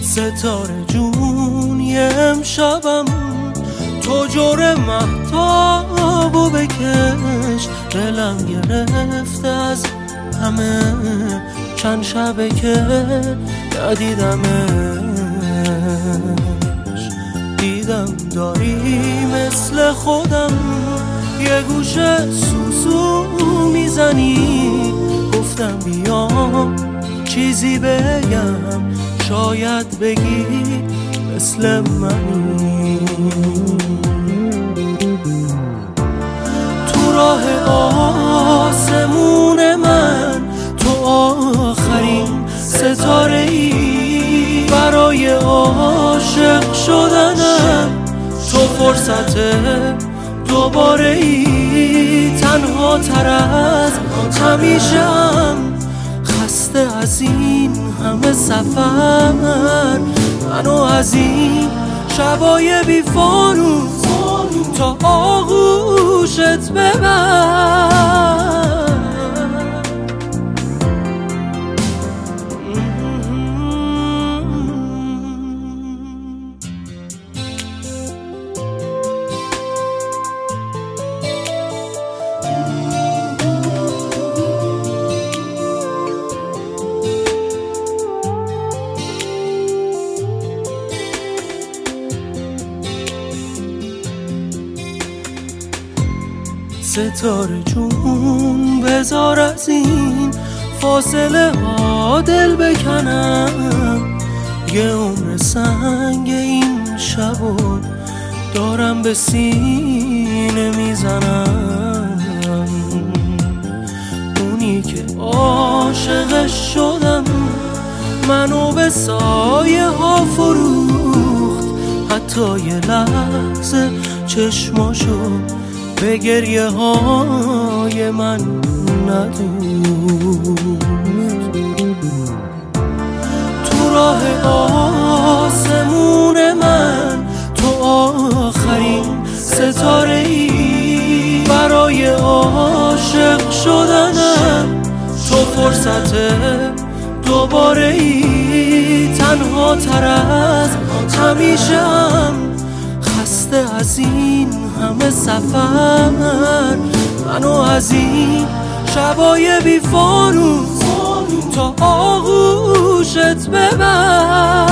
ستاره جون یه امشبم تو جور مهتابو بکش، دلم گرفته از همه چند شبه که ندیدمش. دیدم داری مثل خودم یه گوشه سوسو میزنی، گفتم بیام چیزی بگم شاید بگی مثل منی. تو راه آسمون من تو آخرین ستاره ای، برای عاشق شدنم تو فرصت دوباره ای. تنها تر از همیشه‌ام، خسته از این همه سفر، منو از این شبای بی فانوس تا آغوشت ببر. ستاره جون بذار از این فاصله ها دل بکنم، یه عمر سنگ این شبو دارم به سینه میزنم. اونی که عاشقش شدم منو به سایه ها فروخت، حتی یه لحظه چشماشو به گریه های من ندود. تو راه آسمون من تو آخرین ستاره ای، برای عاشق شدنم تو فرصت دوباره ای. تنها تر از همیشه‌ام، خسته از این همه سفر، منو از این شبای بی فانوس تا آغوشت ببر.